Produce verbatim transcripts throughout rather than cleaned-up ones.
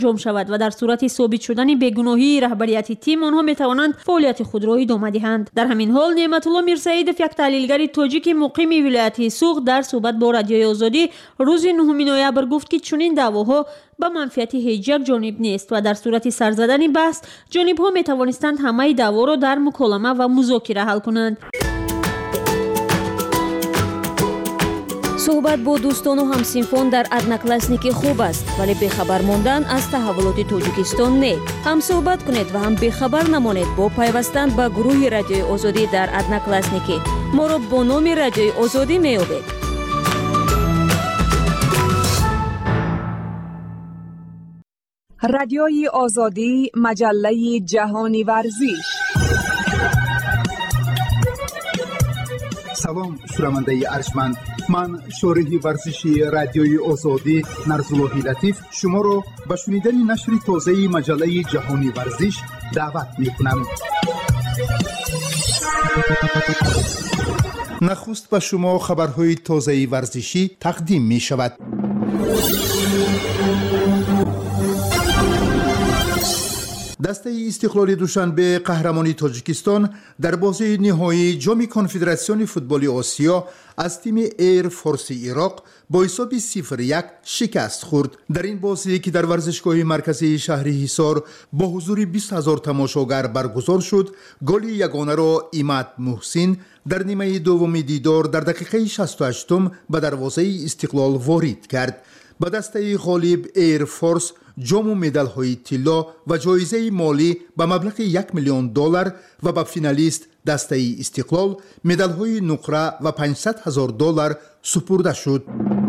انجام شود و در صورت ثابت شدن بیگناهی رهبریت تیم آنها می توانند فعالیت خود را ادامه دهند. در همین حال نعمت الله میرسعیدов یک تحلیلگر تاجیک مقیم ولایت سوغد در صحبت با رادیوی آزادی روز نهم نوامبر گفت که چنین دعواها به منفعت هیچ یک جانب نیست و در صورت سر زدن بحث جانب‌ها می توانستند همه دعوا را در مکالمه و مذاکره حل کنند. صحبت با دوستان و همسنفان در одноклассники خوب است ولی بخبر ماندن از تحولات تاجیکستان نه. هم صحبت کنید و هم بخبر نمانید با پیوستن به گروه رادیوی آزادی در одноклассники. ما را با نام رادیوی آزادی میابید. رادیوی آزادی، مجله جهانی ورزش. سلام شنونده ارجمند، من شارح ورزشی رادیوی آزادی نرزاللهی لطیف شما را به شنیدن نشر تازه مجله جهانی ورزش دعوت می‌کنم. نخست به شما خبرهای تازه ورزشی تقدیم می‌شود. دسته استقلال دوشنبه قهرمانی تاجیکستان در بازی نهایی جام کنفدراسیون فوتبال آسیا از تیم ایر فورس عراق با حساب صفر یک شکست خورد. در این بازی که در ورزشگاه مرکزی شهر حصار با حضور بیست هزار تماشاگر برگزار شد، گل یگانه را عماد محسن در نیمه دوم دیدار در دقیقه شصت و هشت به دروازه استقلال وارد کرد. به دسته غالب ایر فورس جام و مدال های طلا و جایزه مالی به مبلغ یک میلیون دلار و به فینالیست دسته استقلال مدال های نقره و پانصد هزار دلار سپرده شد.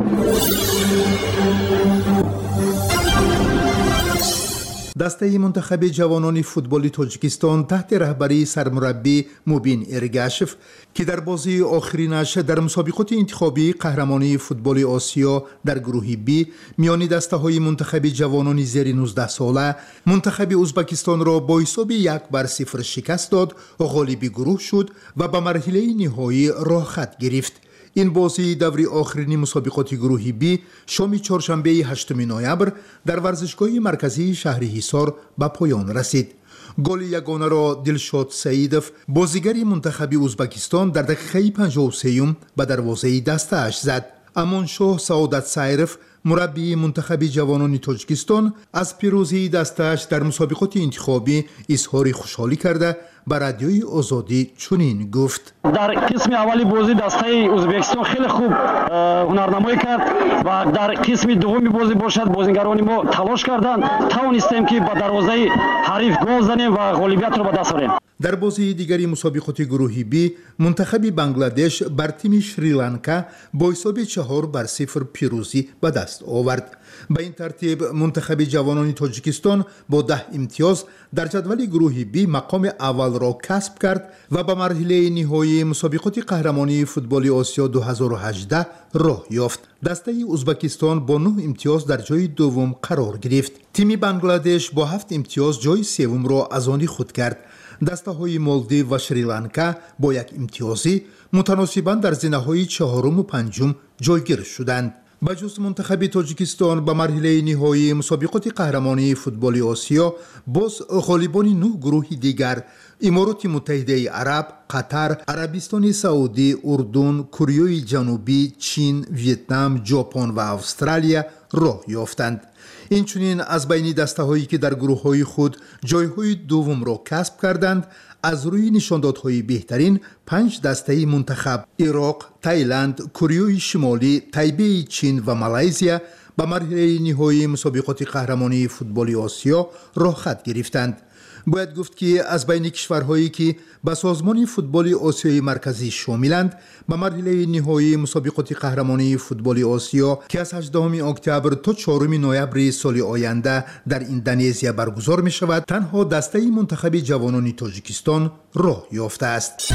دسته منتخب جوانان فوتبال تاجیکستان تحت رهبری سرمربی موبین ارگاشف که در بازی آخرینش در مسابقات انتخابی قهرمانی فوتبال آسیا در گروه بی میان دسته های منتخب جوانان زیر نوزده ساله منتخب ازبکستان را با حساب یک بر صفر شکست داد و غالب گروه شد و به مرحله نهایی راه خط گرفت. این بازی دوری آخرین مسابقات گروه بی شام چهارشنبه هشتم نوامبر در ورزشگاه مرکزی شهر حصار به پایان رسید. گل یگانه را دلشاد سعیدов بازیگر منتخب ازبکستان در دقیقه پنجاه و سه به دروازه دسته‌اش زد. امانشاه سعادت سایرف مربی منتخب جوانان تاجیکستان از پیروزی دسته‌اش در مسابقات انتخابی اظهار خوشحالی کرده به رادیوی آزادی چنین گفت: در قسم اولی بازی دسته ازبکستان خیلی خوب هنرنمایی کرد و در قسم دومی بازی باشد بازیگران ما تلاش کردند توانستیم که به دروازه حریف گل زنیم و غالبیت را به دست آوریم. در بازی دیگری مسابقات گروهی بی منتخب بنگلادش بر تیم شریلانکا با حساب چهار بر صفر پیروزی به دست آورد. به این ترتیب منتخب جوانان تاجیکستان با ده امتیاز در جدول گروه بی مقام اول را کسب کرد و به مرحله نهایی مسابقات قهرمانی فوتبال آسیا دو هزار و هجده راه یافت. دسته ازبکستان با نه امتیاز در جای دوم قرار گرفت. تیم بنگلادش با هفت امتیاز جای سوم را از آن خود کرد. دسته های مالدیو و شریلانکا با یک امتیازی متناسباً در زینه های چهارم و پنجم جایگیر شدند. بجز منتخب تاجیکستان به مرحله نهایی مسابقات قهرمانی فوتبال آسیا باز غالبان نه گروه دیگر امارات متحده عرب، قطر، عربستان سعودی، اردن، کره جنوبی، چین، ویتنام، ژاپن و استرالیا راه یافتند. این چنین از بین دسته هایی که در گروه های خود جای های دوم را کسب کردند از روی نشاندادهای بهترین پنج دسته منتخب عراق، تایلند، کره شمالی، تایبه چین و مالزیا به مرحله نهایی مسابقات قهرمانی فوتبال آسیا راه خط گرفتند. باید گفت که از بین کشورهایی که به سازمان فوتبال آسیای مرکزی شاملند به مرحله نهایی مسابقات قهرمانی فوتبال آسیا که از هجدهم اکتبر تا چهارم نوامبر سال آینده در اندونزیا برگزار می شود تنها دسته منتخب جوانان تاجیکستان راه یافته است.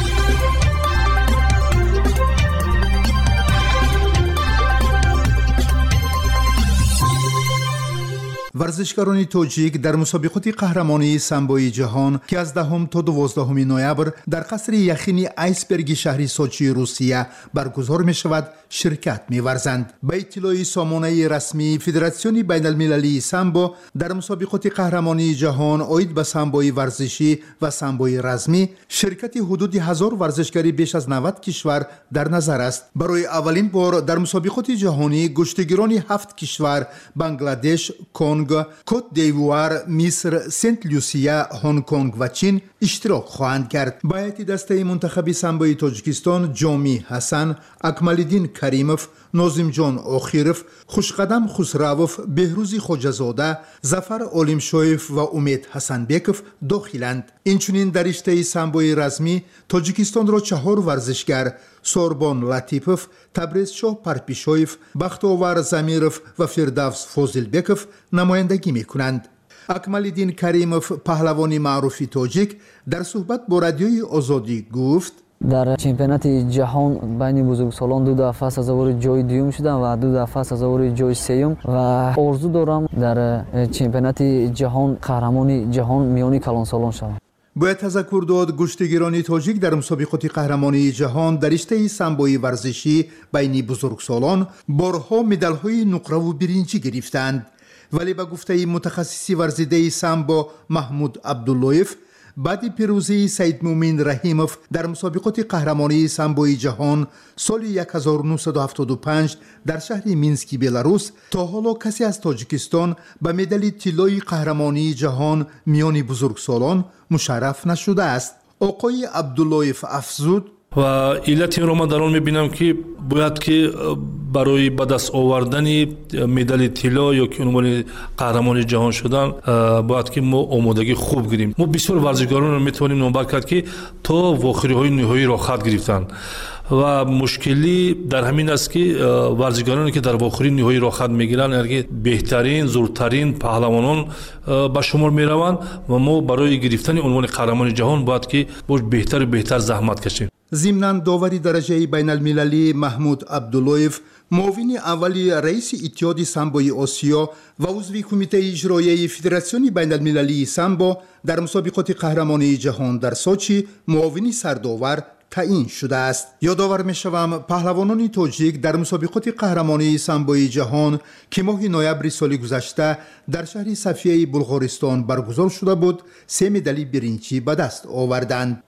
ورزشکاران تاجیک در مسابقات قهرمانی سامبوی جهان که از دهم تا دوازدهم نوامبر در قصر یخنی آیسبرگ شهر سوچی روسیه برگزار می شود شرکت می‌ورزند. به اطلاع سامانه رسمی فدراسیون بین المللی سامبو در مسابقات قهرمانی جهان عاید به سامبوی ورزشی و سامبوی رزمی شرکت حدود هزار ورزشکاری بیش از نود کشور در نظر است. برای اولین بار در مسابقات جهانی گشتگیران هفت کشور بنگلادش، کنگ، کوت دیوار، مصر، سنت لوسیا، هنگ کنگ و چین اشتراک خواهند کرد. به هیئت دسته منتخب سامبوی تاجیکستان جامی حسن، اکمالدین کریموف، نازم جان آخیروف، خوشقدم خسروف، بهروزی خوجزاده، ظفر عالمشویف و امید حسنبکوف داخلند. اینچنین در رشته سامبوی رزمی تاجیکستان را چهار ورزشگر سوربان لطیفوف، تبریز شاه پرپیشویف، بختاور زمیروف و فردوس فوزلبکوف نمایندگی میکنند. اکمالدین کریموف پهلوانی معروفی تاجیک در صحبت با رادیوی آزادی گفت در چمپیونات جهان بین بزرگسالان دو دفعه سزاوار جای دوم شدم و دو دفعه سزاوار جای سوم و آرزو دارم در چمپیونات جهان قهرمان جهان میان کلانسالان شوم. باید تذکر داد گشتگیران تاجیک در مسابقات قهرمانی جهان در رشته سامبوی ورزشی بین بزرگسالان بارها مدال‌های نقره و برنجی گرفتند، ولی به گفته متخصصی ورزیده سامبو محمود عبداللهیف بعد پیروزی سید مومن رحیموف در مسابقات قهرمانی سامبوی جهان سال هزار و نهصد و هفتاد و پنج در شهر مینسک بلاروس تا حالا کسی از تاجیکستان به مدال طلای قهرمانی جهان میان بزرگسالان مشرف نشده است. آقای عبداللهیف افزود و علت این رو من در آن میبینم که باید که برای به دست آوردن مدال طلا یا که عنوان قهرمان جهان شدن باید که ما آمادگی خوب گیریم. ما بسیار ورزشکاران رو میتونیم نامبر کرد که تا واخری های نهایی را خط گرفتن و مشکلی در همین است که ورزشکارانی که در واخری نهایی را خط میگیرن اگر بهترین زورترین پهلوانان به شمار میروند و ما برای گرفتن عنوان قهرمان جهان باید که باش بهتر و بهتر زحمت کشیم. ضمناً داوری درجه بین المللی محمود عبداللهیف معاون اولی رئیس اتحاد سامبوی آسیا و عضو کمیته اجرایی فدراسیون بین المللی سامبو در مسابقات قهرمانی جهان در سوچی معاون سرداور تعیین شده است. یادآور می‌شوم پهلوانان تاجیک در مسابقات قهرمانی سامبوی جهان که ماه نوامبر سال گذشته در شهر صفیه بلغارستان برگزار شده بود سه مدال برنجی به دست آوردند.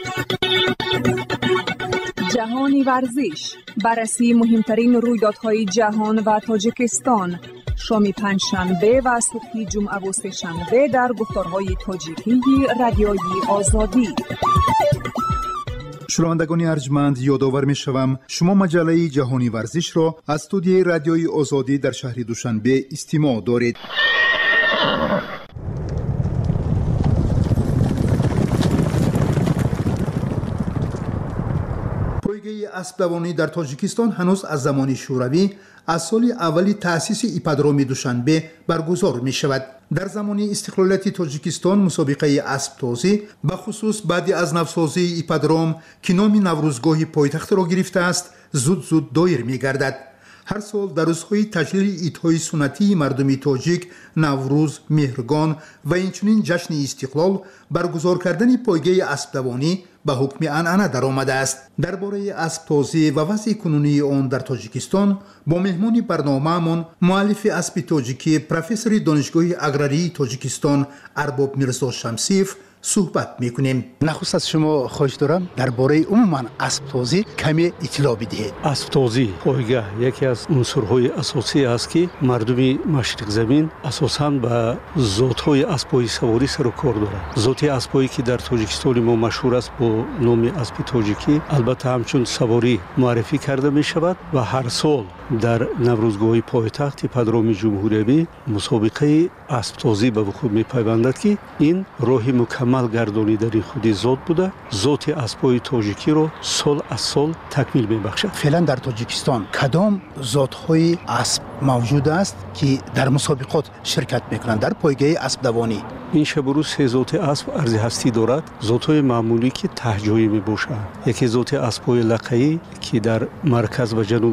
جهانی ورزش، بررسی مهمترین رویدادهای جهان و تاجیکستان، شام پنجشنبه و صبح جمعه و سه‌شنبه در گفتارهای تاجیکی رادیوی آزادی. شنوندگان ارجمند، یادآور می‌شوم شما مجله جهانی ورزش را از استودیوی رادیوی آزادی در شهر دوشنبه استماع دارید. پایگاه اسب دوانی در تاجیکستان هنوز از زمان شوروی از سال اولی تأسیس ایپادروم دوشنبه برگزار می شود. در زمان استقلالیت تاجیکستان مسابقه اسب تازی به خصوص بعد از نوسازی ایپادروم که نام نوروزگاه پایتخت را گرفته است زود زود دایر می گردد. هر سال در روزهای تجلیل عیدهای سنتی مردم تاجیک، نوروز، مهرگان و اینچنین جشن استقلال برگزار کردن پایگاه اسب دوانی به حکم عنعنه در آمده است. درباره اسب تازی و وضع کنونی آن در تاجیکستان با مهمان برنامه‌مان مؤلف اسب تاجیکی پروفسور دانشگاه اگراری تاجیکستان ارباب میرزا شمسیف صحبت میکنیم. نخست از شما خواهش دارم درباره عموما اسب تازی کمی اطلاع بدهید. اسب تازی پایگاه یکی از عنصرهای اساسی است که مردم مشرق زمین اساساً به ذات‌های اسب‌های سواری سر و کار دارند. ذات اسب‌هایی که در تاجیکستان ما مشهور است با نام اسب تاجیکی البته همچون سواری معرفی کرده می شود و هر سال در نوروزگاه پایتخت ایپادروم جمهوری مسابقه اسب تازی به وقوع می پیوندد که این راه مکمل گردانیدن خودی ذات بوده. ذات اسب‌های تاجیکی را سال از سال تکمیل می بخشد. فعلا در تاجیکستان کدام ذات‌های اسب موجود است که در مسابقات شرکت میکنند در پایگاه اسب دوانی؟ این شب روز سه ذات اسب ارز هستی دارد. ذات‌های معمولی که تهجویی می باشند. یکی ذات اسب‌های لقایی که در مرکز و جنوب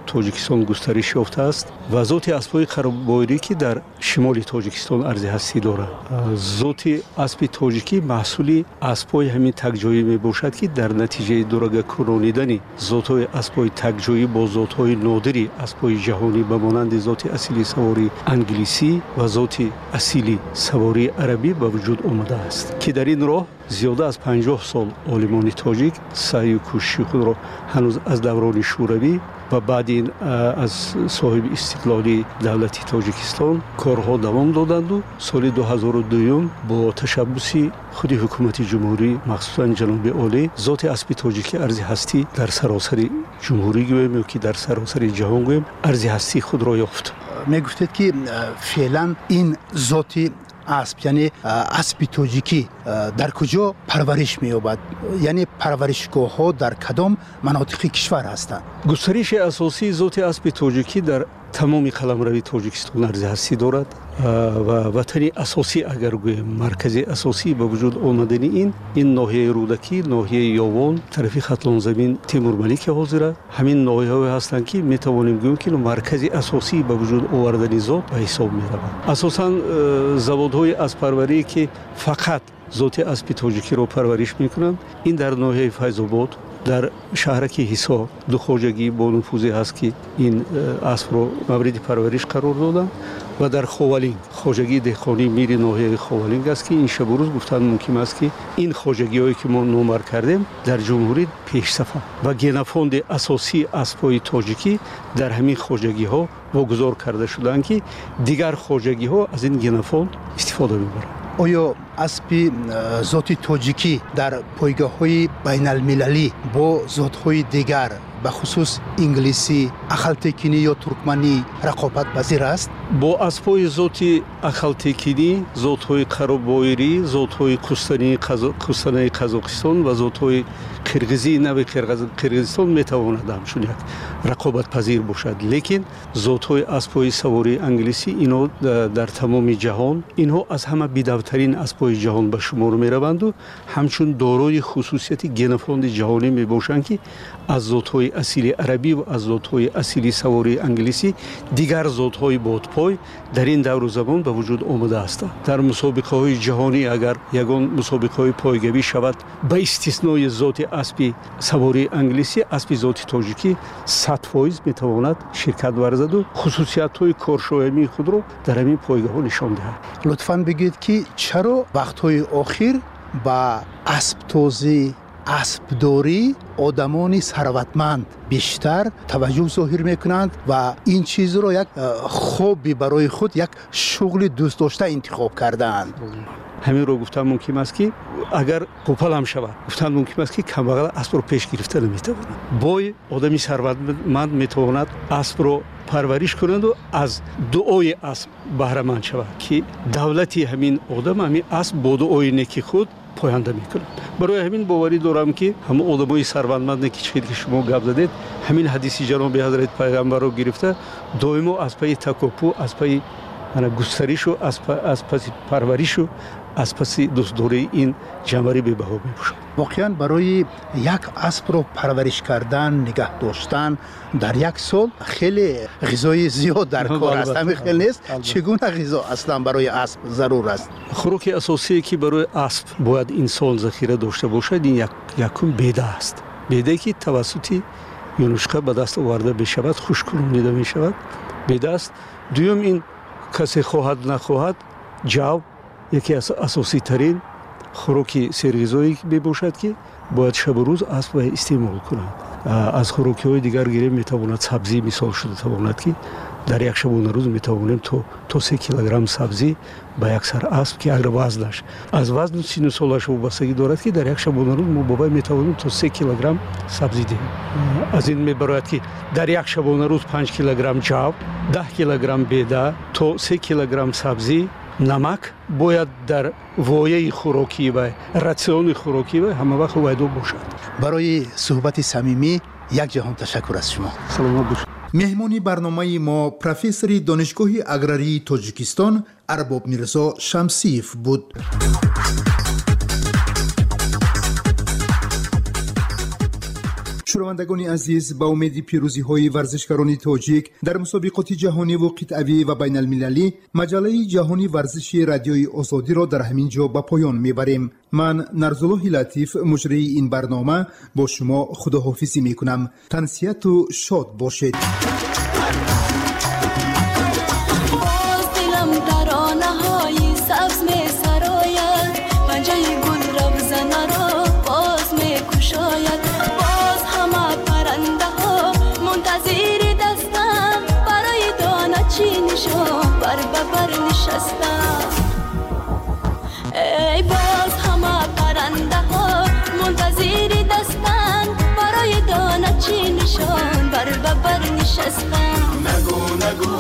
тоҷикистон густариш ёфтааст ва зоти аспҳои қаробойрӣ ки дар шимоли тоҷикистон арзи ҳастӣ дорад. зоти аспи тоҷикӣ маҳсули аспҳои ҳамин такҷоӣ мебошад ки дар натиҷаи дурагакунонидани зотҳои аспҳои такҷоӣ бо зотҳои нодири аспҳои ҷаҳонӣ ба монанди зоти асили савории англисӣ ва зоти асили савории арабӣ ба вуҷуд омадааст ки дар ин роҳ зиёда аз панҷоҳ сол олимони тоҷик саъю кӯшиши худро ҳанӯз аз даврони шӯравӣ ва баъди аз соҳиби истиқлолии давлати тоҷикистон корҳо давом доданду соли ду ҳазору дуюм бо ташаббуси худи ҳукумати ҷумҳурӣ махсусан ҷаноби олӣ зоти аспи тоҷикӣ арзи ҳастӣ дар саросари ҷумҳурӣ гӯем ё ки дар саросари ҷаҳон гӯем арзи ҳастӣ худро ёфт. мегуфтед ки феълан ин зоти асп яъне аспи тоҷикӣ дар куҷо парвариш меёбад, яъне парваришгоҳҳо дар кадом манотиқи кишвар ҳастанд? густариши асосии зоти аспи тоҷикӣ дар тамоми қаламрави тоҷикистон арзи ҳастӣ дорад ва ватани асосӣ агар гӯем маркази асосӣ ба вуҷуд омадани ин ин ноҳияи рӯдакӣ, ноҳияи ёвон, тарафи хатлонзамин Тимурмалики ҳозира ҳамин ноҳияҳое ҳастанд ки метавонем гӯем ки маркази асосӣ ба вуҷуд овардани зот ба ҳисоб меравад. асосан заводҳои асппарварие ки фақат зоти аспи тоҷикиро парвариш мекунанд ин дар ноҳияи Файзобод дар шаҳраки ҳисор ду хоҷагӣ бо нуфузе ҳаст ки ин аспро мавриди парвариш қарор доданд ва дар Ховалинг хоҷагии деҳқонии мири ноҳияи Ховалинг аст ки ин шабу рӯз гуфтан мумкин аст ки ин хоҷагиҳое ки мо номар кардем дар ҷумҳурӣ пешсафар ва генофонди асосии аспҳои тоҷикӣ дар ҳамин хоҷагиҳо вогузор карда шуданд ки дигар хоҷагиҳо аз ин генофонд истифода мебаранд. оё аспи зоти тоҷикӣ дар пойгоҳҳои байналмилалӣ бо зотҳои дигар ба хусус инглисӣ, ахалтекинӣ ё туркманӣ рақобатпазир аст? бо аспҳои зоти ахалтекинӣ, зотҳои қаробойрӣ, зотҳои қустанаи Қазоқистон ва зотҳои қирғизии нави Қирғизистон метавонад ҳамчун як рақобатпазир бошад. Лекин зотҳои аспҳои савории англисӣ инҳо дар тамоми ҷаҳон инҳо аз ҳама бидавтарин аспҳои ҷаҳон ба шумор мераванду ҳамчун дорои хусусияти генофонди ҷаҳонӣ мебошанд ки аз зотҳои асили арабӣ ва аз зотҳои асили савории англисӣ дигар зотҳои бодпой дар ин давру замон ба вуҷуд омадаастанд. дар мусобиқаҳои ҷаҳонӣ агар ягон мусобиқаҳои пойгавӣ шавад ба истиснои зоти аспи савории англисӣ аспи зоти тоҷикӣ сад фоиз метавонад ширкат варзаду хусусиятҳои коршоямии худро дар ҳамин пойгаҳо нишон диҳад. лутфан бигӯед ки чаро вақтҳои охир ба асптозӣ аспдорӣ одамони сарватманд бештар таваҷҷӯҳ зоҳир мекунанд ва ин чизро як хобби барои худ як шуғли дӯстдошта интихоб кардаанд? ҳаминро гуфтан мумкин аст ки агар қупалам шавад гуфтан мумкин аст ки камбағал аспро пеш гирифта наметавонад. бой одами сарватманд метавонад аспро парвариш кунанду аз дуои асп баҳраманд шавад ки давлати ҳамин одам ҳамин асп бо дуои неки худ поянда мекунад. барои ҳамин боварӣ дорам ки ҳамон одамои сарватманде ки чиқед ки шумо гап задед ҳамин ҳадиси ҷаноби ҳазрати пайғамбарро гирифта доимо аз паи такоппу аз паи густаришу аз паси парваришу аз паси дӯстдории ин ҷамъари бебаҳо мебошад. воқеан барои як аспро парвариш кардан, нигаҳ доштан дар як сол хеле ғизои зиёд дар кор аст. ҳамин хел нест? чӣ гуна ғизо аслан барои асп зарур аст? хӯроки асосие ки барои асп бояд инсон захира дошта бошад ин якум беда аст. бедае ки тавассути юнушка ба даст оварда мешавад, хушкунонида мешавад. беда аст. дуюм ин касе хоҳад нахоҳад ҷав яке аз асоситарин хӯроки серғизоӣ мебошад ки бояд шабу рӯз асп ва истеъмол кунад. аз хӯрокиҳои дигар гирем метавонад сабзӣ мисол шуда тавонад ки дар як шабона рӯз метавонем то се килограмм сабзӣ ба як сар асп ки агар вазнаш аз вазну сину солаш вобастагӣ дорад ки дар як шабона рӯз мо бо вай метавонем то се килограмм сабзӣ диҳем. аз ин мебарояд ки дар як шабона рӯз панҷ килограмм ҷав, даҳ килограмм беда, то се килограмм сабзӣ, намак бояд дар вояи хӯрокии вай, ратсиони хӯрокии вай ҳамавақт вайдо бошад. барои суҳбати самимӣ як ҷаҳон ташаккур аз шумо. саломат бошед. меҳмони барномаи мо профессори донишгоҳи аграрии Тоҷикистон Арбоб Мирзо Шамсиев буд. شنوندگان عزیز، با امید پیروزی های ورزشکاران تاجیک در مسابقات جهانی و قطعی و بین المللی، مجله جهانی ورزشی رادیوی آزادی را در همین جا به پایان میبریم. من نرزالله لطیف مجری این برنامه با شما خداحافظی میکنم. تنسیت و شاد باشید. ای باز همه پرنده ها منتظر دستن برای دانه چی نشان بر ببر نشستن. نگو نگو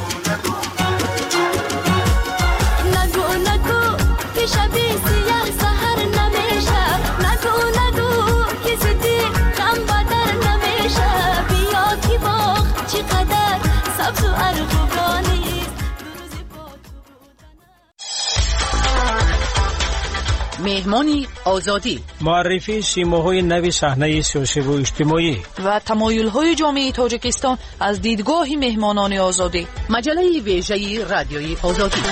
نگو نگو که شبی سیاه سهر نمیشه. نگو نگو که زدی غم بدر نمیشه. بیا کی باغ چقدر سبز و ارغوانی. مهمانی آزادی، معرفی شیماهای نوی صحنه سیاسی و اجتماعی و تمایل‌های جامعه تاجیکستان از دیدگاه مهمانان آزادی. مجله ویژه رادیوی آزادی.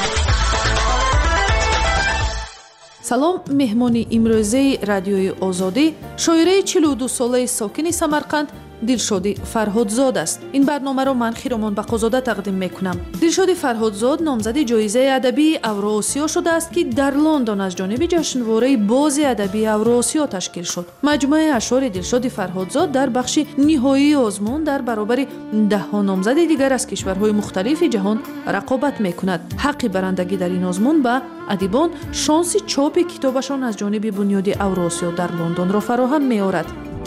سلام. مهمانی امروزی رادیوی آزادی شاعره چهل و دو ساله ساکن سمرقند دلشادی فرهادزاد است. این برنامه را من خیرمان بقازاده تقدیم میکنم. دلشادی فرهادزاد نامزد جایزه ادبی اوراسیا شده است که در لندن از جانب جشنواره باز ادبی اوراسیا تشکیل شد. مجموعه اشعار دلشادی فرهادزاد در بخش نهایی آزمون در برابر ده ها نامزد دیگر از کشورهای مختلف جهان رقابت میکند. حق برندگی در این آزمون به ادیبان شانس چاپ کتابشان از جانب بنیاد اوراسیا در لندن را فراهم می‌آورد.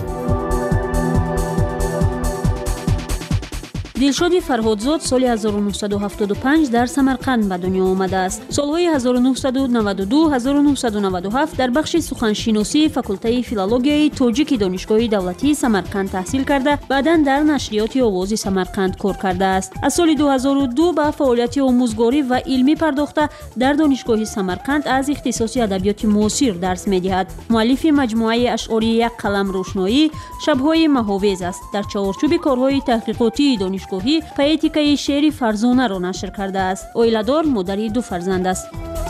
دلشادی فرهادزاد سال هزار و نهصد و هفتاد و پنج در سمرقند به دنیا آمده است. سالهای هزار و نهصد و نود و دو هزار و نهصد و نود و هفت در بخش سخنشناسی فاکولته فیلولوژیای تاجیک دانشگاه دولتی سمرقند تحصیل کرده، بعداً در نشریات آواز سمرقند کار کرده است. از سال دو هزار و دو به فعالیت آموزگاری و علمی پرداخته در دانشگاه سمرقند از اختصاص ادبیات معاصر درس می‌دهد. مؤلف مجموعه اشعاری یک قلم روشنایی، شب‌های مهاویز است. در چارچوب کارهای تحقیقاتی دانشگاه پایتیکای شعر فرزانه را نشر کرده است. اویلادار، مادری دو فرزند است.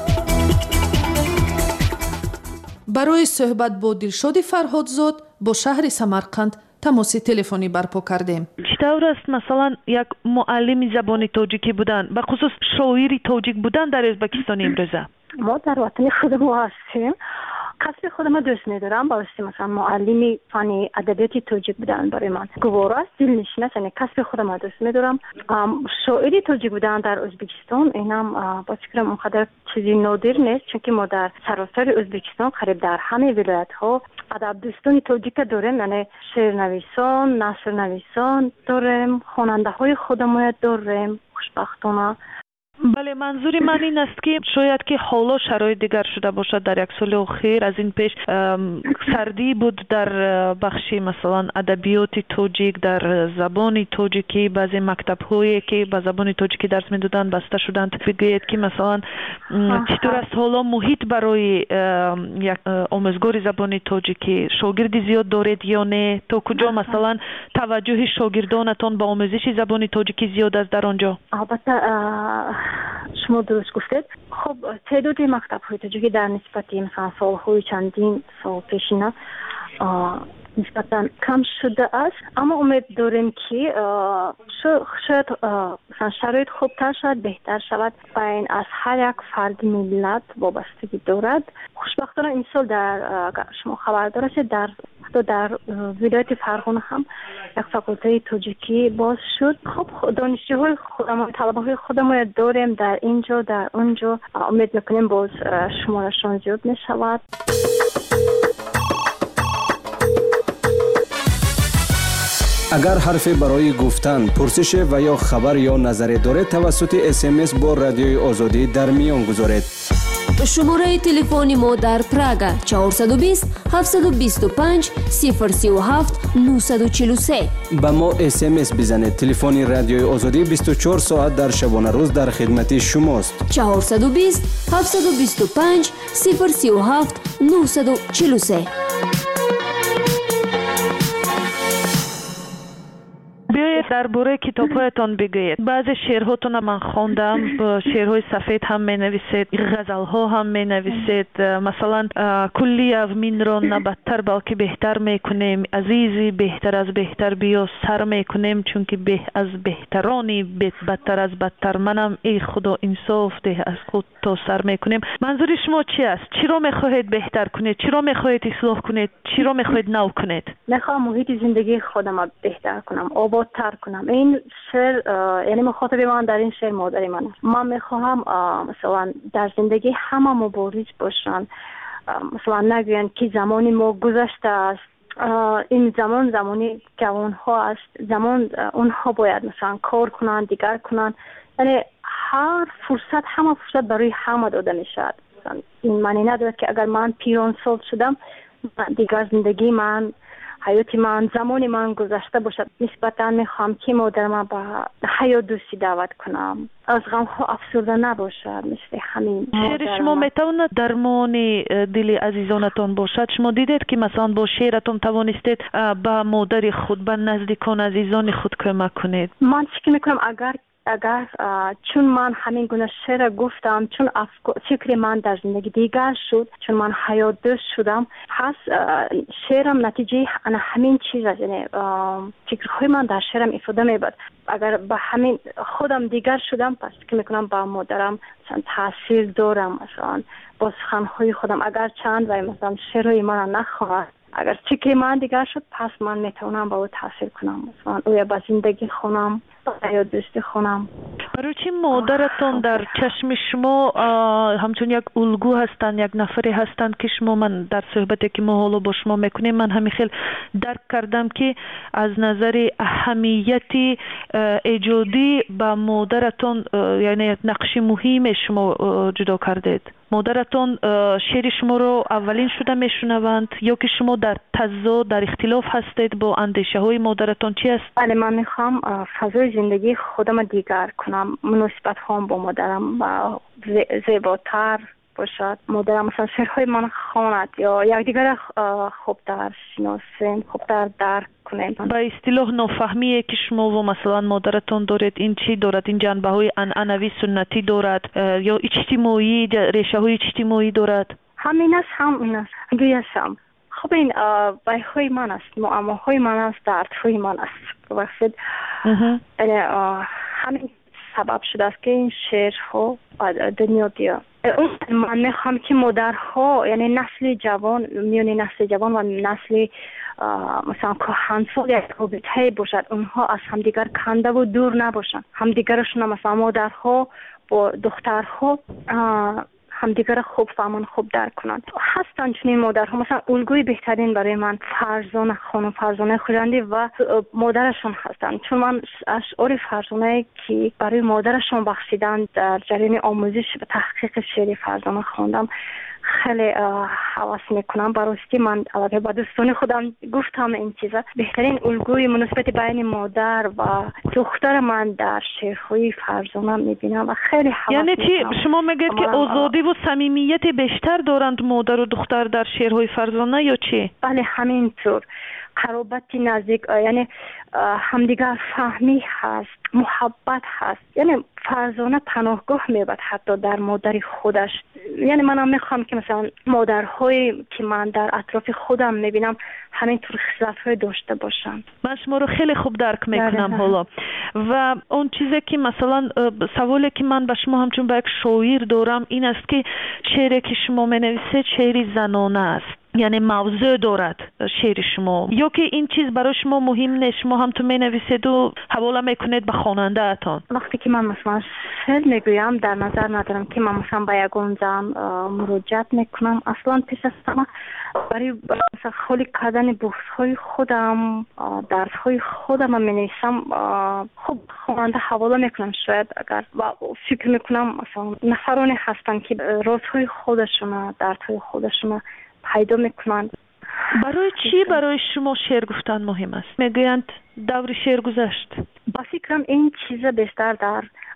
برای صحبت با دلشادی فرهادزاد با شهر سمرقند تماس تلفنی برپا کردیم. چطور است مثلا یک معلم زبان تاجیکی بودن، به خصوص شاعری تاجیک بودن در ازبکستان امروزه؟ ما در وطن خودمون هستیم. کسب خودم دوست ندارم، واسه مثلا معلمی فن ادبیات تاجیک بودن برای من گوارا است، دلنشین است. یعنی کسب خودم دوست ندارم. شاعری تاجیک بودن در ازبکستان اینم با فکرم اونقدر چیزی نادر نیست، چون که ما در سراسر ازبکستان قریب در همه ولایت ها ادب دوستان تاجیک داریم. یعنی شعر نویسان، نثر نویسان داریم، خواننده های خودمون داریم. خوشبختانه. بله، منظوری من این است که شاید که حالا شرایط دیگر شده باشد. در یک سال اخیر از این پیش سردی بود در بخش مثلا ادبیات تاجیک، در زبان تاجیکی بعضی مکتب‌هایی که به زبان تاجیکی درس می‌دادند بسته شدند. بگویید که مثلا چطور است حالا محیط برای یک آموزگار زبان تاجیکی؟ شاگرد زیاد دارید یا نه؟ تا کجا مثلا توجه شاگردانتان به آموزش زبان تاجیکی زیاد است در آنجا؟ البته شما درست گفتید. خب تعداد مکتب‌های تاجیکی در نسبت مثلا سال‌های چندین سال پیشینه نسبتاً کم شده است، اما امید داریم که شاید شرایط خوبتر شد، بهتر شود. بین از هر یک فرد ملت وابستگی دارد. خوشبختانه این سال در شما خبردار هستید در حتی در ولایت فرغانه هم یک فاکولته تاجیکی باز شد. خب دانشجوهای خودمون، طلبه‌های خودمون داریم در اینجا در اونجا. امید میکنیم باز شمارشون زیاد میشود. اگر حرفی برای گفتن، پرسش و یا خبر یا نظری دارید توسط اس ام اس با رادیوی آزادی در میان گذارید. شماره تلفنی ما در پراگ چهارصد و بیست هفتصد و بیست و پنج صفر سی و هفت نهصد و چهل و سه. با ما اس ام اس بزنید. تلفن رادیوی آزادی بیست و چهار ساعت در شبانه روز در خدمت شماست. چهارصد و بیست هفتصد و بیست و پنج صفر سی و هفت نهصد و چهل و سه. بگویید درباره کتاب‌هایتان بگویید. بعضی شعرهاتون من خواندم، شعرهای سفید هم می‌نویسید، غزل‌ها هم می‌نویسید. مثلا کلی من را نه بدتر بلکه بهتر می‌کنیم، عزیزی بهتر از بهتر بیا سر می‌کنیم، چون که به از بهترانی بدتر از بدتر منم، ای خدا انصاف ده از خود تا سر می‌کنیم. منظور شما چی است؟ چی را می‌خواهید بهتر کنید؟ چی را می‌خواهید اصلاح کنید؟ چی را می‌خواهید نو کنید؟ می‌خوام محیط زندگی خودم را بهتر کنم، آبادتر کنم. این شعر یعنی مخاطب من در این شعر مادر من است. من می‌خواهم مثلا در زندگی همه مبارز باشن، مثلا نگوین که زمانی ما گذشته است، این زمان زمانی جوان ها است، زمان اونها باید مثلا کار کنن، دیگر کنن. یعنی هر فرصت، همه فرصت برای همه داده میشد. این معنی ندارد که اگر من پیران سال شدم دیگر زندگی من، حیات من، زمان من گذشته باشد. نسبتا میخوام که مادرم با حیات دوستی دعوت کنم، از غم ها افسرده نباشد. مثل همین شعر شما میتواند درمان دل عزیزانتان باشد؟ شما دیدید که مثلا با شعرتون توانستید به مادر خود، به نزدیکان عزیزان خود کمک کنید؟ من فکر میکنم اگر اگر چون من همین گونه شعر گفتم، چون فکر من در زندگی دیگر شد، چون من حیات دوست شدم، پس شعرم نتیجه همین چیز است. یعنی فکرهای من در شعرم افاده میبود. اگر به همین خودم دیگر شدم، پس فکر میکنم با مادرم مثلا تاثیر دارم. مثلا با سخنهای خودم اگر چند و مثلا شعرهای من نخواهد، اگر فکر من دیگر شد، پس من میتونم با او تاثیر کنم، مثلا او با زندگی خونم، با حیات دوستی خونم. برای چی مادرتون در چشم شما همچون یک الگو هستند، یک نفری هستند که شما، من در صحبتی که ما حالا با شما میکنیم من همین خیلی درک کردم که از نظر اهمیت ایجادی با مادرتون یعنی نقش مهم شما جدا کردید. مادرتون شعر شما رو اولین شده میشنوند یا که شما در تضاد، در اختلاف هستید با اندیشه های مادرتون؟ چی است؟ بله، من میخوام فضای زندگی خودم دیگر کنم، مناسبت هم با مادرم زیباتر باشد. مادرم مثلا شعرهای من خواند یا یکدیگر خوبتر شناسیم، خوبتر درک کنیم. با اصطلاح نافهمیه که شما و مثلا مادرتون دارید، این چی دارد؟ این جنبه های عنعنوی سنتی دارد یا اجتماعی، ریشه های اجتماعی دارد؟ همین است، همین است. گویشم خب این بی‌های من است، معماهای من است، دردهای من است. وقتی همین سبب شده است که این شعرها دنیا بیاد. من میخوام که مادرها، یعنی نسل جوان، میونی نسل جوان و نسل مثلا کهنسال یک رابطه باشد، اونها از همدیگر کنده و دور نباشند. همدیگرشون مثلا مادرها با دخترها همدیگر خوب فهمان، خوب درک کنند. هستند چنین مادرها، مثلا الگوی بهترین برای من فرزانه خانم فرزانه خوجندی و مادرشون هستند. چون من اشعار فرزانه که برای مادرشون بخشیدن در جریان آموزش و تحقیق شعر فرزانه خواندم خیلی حواس میکنم. براستی من البته با دوستان خودم گفتم این چیزا. بهترین الگوی مناسبت بین مادر و دختر من در شعرهای فرزانه میبینم و خیلی حواس یعنی چی؟ شما میگید که آزادی و صمیمیت بیشتر دارند مادر و دختر در شعرهای فرزانه یا چی؟ بله همینطور. قرابتی نزدیک، یعنی همدیگر فهمی هست، محبت هست. یعنی فرزانه پناهگاه میبود حتی در مادر خودش. یعنی منم میخوام که مثلا مادرهایی که من در اطراف خودم میبینم همینطور خصلت‌های داشته باشن. من شما رو خیلی خوب درک میکنم حالا. و اون چیزی که مثلا سوالی که من به شما همچون به یک شاعر دارم این است که شعری که شما منویسید شعر زنانه است، یعنی موضوع دارد شعر شما، یا که این چیز برای شما مهم نیست، شما هم تو می نویسید و حواله میکنید به خواننده اتان؟ وقتی که من مثلا شعر میگویم در نظر ندارم که من مثلا با یگان زن مراجعت میکنم. اصلا پیش از همه برای مثلا خالی کردن بحث‌های خودم، درس‌های خودم می نویسم. خب خواننده حواله میکنم شاید اگر و فکر میکنم مثلا نفرانی هستن که رازهای خودشون، دردهای خودشون پیدا میکنند. برای چی برای شما شعر گفتن مهم است؟ میگویند دور شعر گذشت. با فکرم این چیز بیشتر در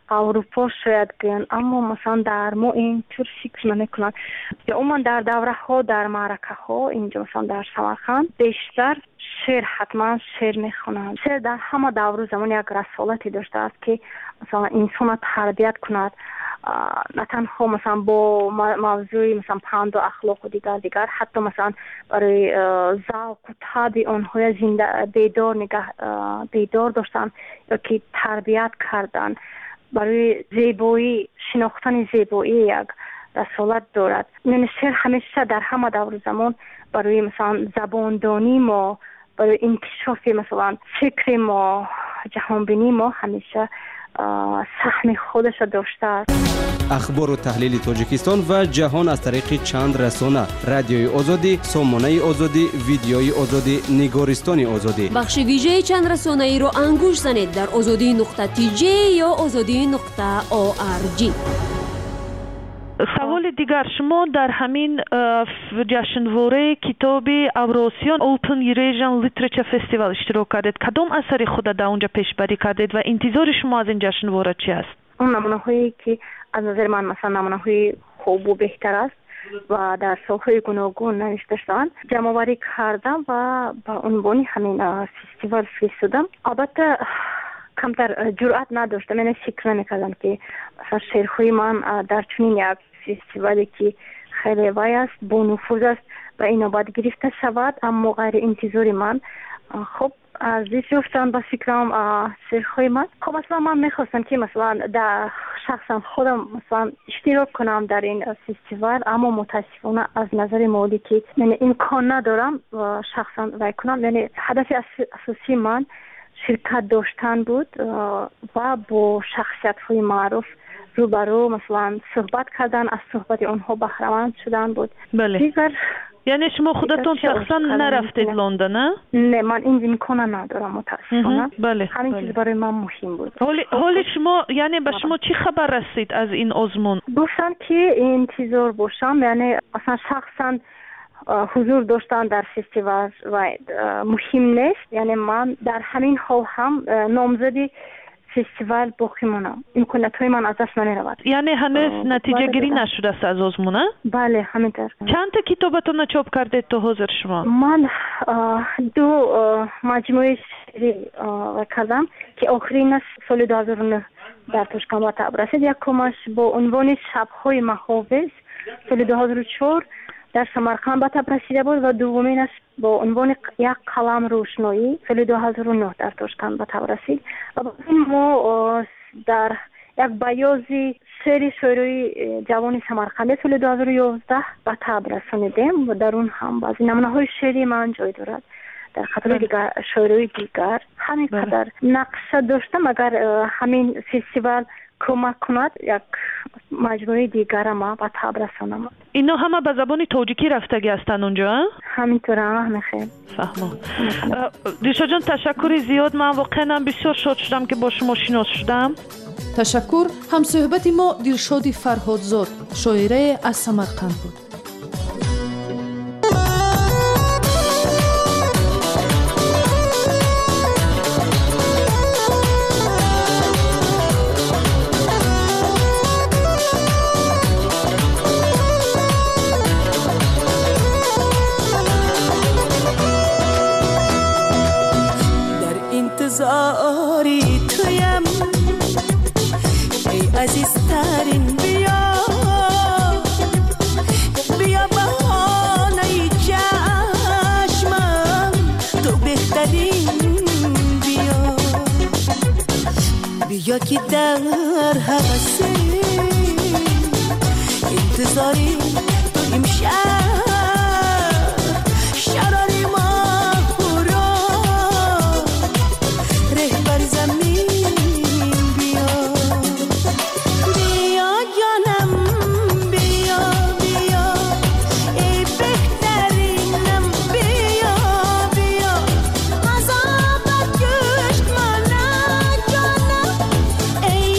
اروپا شاید گن، اما مثلا در ما این طور فکر نمیکنند. یا اون در دوره ها در معرکه ها اینجا مثلا در سمرقند بیشتر شعر حتما شعر میخونند. شعر در همه دور زمان یک رسالتی داشته است که مثلا انسان تربیت کند، نه تنها مثلا با موضوعی مثلا پند و اخلاق و دیگر دیگر، حتی مثلا برای ذوق و طبع آنها زنده بیدار نگاه بیدار داشتن یا که تربیت کردن. برای زیبایی شناختن زیبایی یک رسالت دارد. من شعر همیشه در همه دور زمان برای مثلا زباندانی ما، برای انکشاف مثلا فکر ما، جهانبینی ما همیشه سهم خودش داشته است. اخبار و تحلیل تاجیکستان و جهان از طریق چند رسانه: رادیوی آزادی، سامانه آزادی، ویدیوی آزادی، نگارستان آزادی. بخش ویژه چند رسانه ای رو انگوش زنید در آزادی نقطه تی جی یا آزادی نقطه او آر جی. سوال دیگر، شما در همین جشنواره کتاب اوراسیان اوپن ایریژن لیتریچر فستیوال اشتراک کردید. کدام اثر خود در اونجا پیشبری کردید و انتظار شما از این جشنواره چی است؟ اون نمونه هایی که از نظر من مثلا نمونه های خوب و بهتر است و در سالهای گوناگون نوشته شدند جمع آوری کردم و با عنوان همین فستیوال فرستادم. البته کمتر جرأت نداشتم، من فکر نمی‌کردم که مثلا شعرهای من در چنین یک فستیوالی که خیلی وای است، با نفوذ است و اینا باید گرفته شود، اما غیر انتظار من خب ارزش یافتن با فکرم شعرهای من. خب مثلا من میخواستم که مثلا در شخصا خودم مثلا اشتراک کنم در این فستیوال، اما متاسفانه از نظر مالی که من امکان ندارم و شخصا وای کنم. یعنی هدف اساسی من شرکت داشتن بود و با شخصیت های معروف روبرو مثلا صحبت کردن، از صحبت اونها بهره‌مند شدن بود. بله. دیگر یعنی شما خودتون شخصا نرفتید لندن؟ نه نه، من این امکان ندارم متاسفانه. بله. همین بله. چیز برای من مهم بود. حالی حالی شما یعنی به شما چی خبر رسید از این آزمون؟ گفتن که انتظار باشم، یعنی اصلا شخصا حضور داشتن در فستیوال و مهم نیست. یعنی من در همین حال هم نامزدی فستیوال باقی مانم، امکانات های من از دست نمی رود. یعنی هنوز نتیجه گیری نشده است از آزمون؟ بله همینطور. چند تا کتابتون چاپ کردید تا حاضر شما؟ من دو مجموعه شعری کردم که آخرین سال دو هزار و نه در توشکان به طبع رسید. یکمش با عنوان شب‌های محافظ سال دو هزار و چهار در سمرقند به طبع رسیده بود و دومینش با عنوان یک قلم روشنایی سال دو هزار و نه در توشکان به طبع رسید. و این ما در یک بیازی سری شعرهای جوان سمرقند سال دو هزار و یازده به طبع رسانیدیم و در اون هم بعضی نمونه‌های شعری من جای دارد. در کاتالوگ شعرهای دیگر همین قدر نقشه داشتم. اگر همین فستیوال کمک کند یک مجموعه دیگر ما به طبع رسانم. اینا همه به زبان تاجیکی رفتگی هستن اونجا؟ همینطور هم خیلی فهمم. دیشا جان تشکر زیاد، من واقعا بسیار شاد شدم که با شما شناس شدم. تشکر. هم صحبت ما دلشاد فرهادزاد شاعره از سمرقند بود. انتظاری تویم ای عزیزترین، بیا بیا بهانه چشمم، تو بهترین، بیا بیا که در حوثی انتظاری تو امشب شراری ما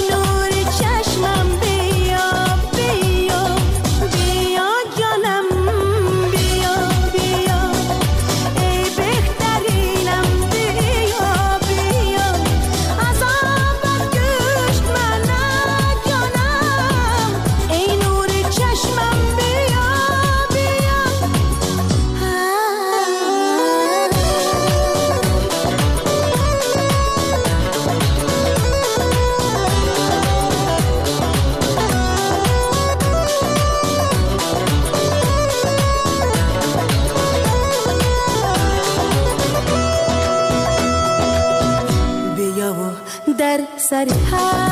جانم سری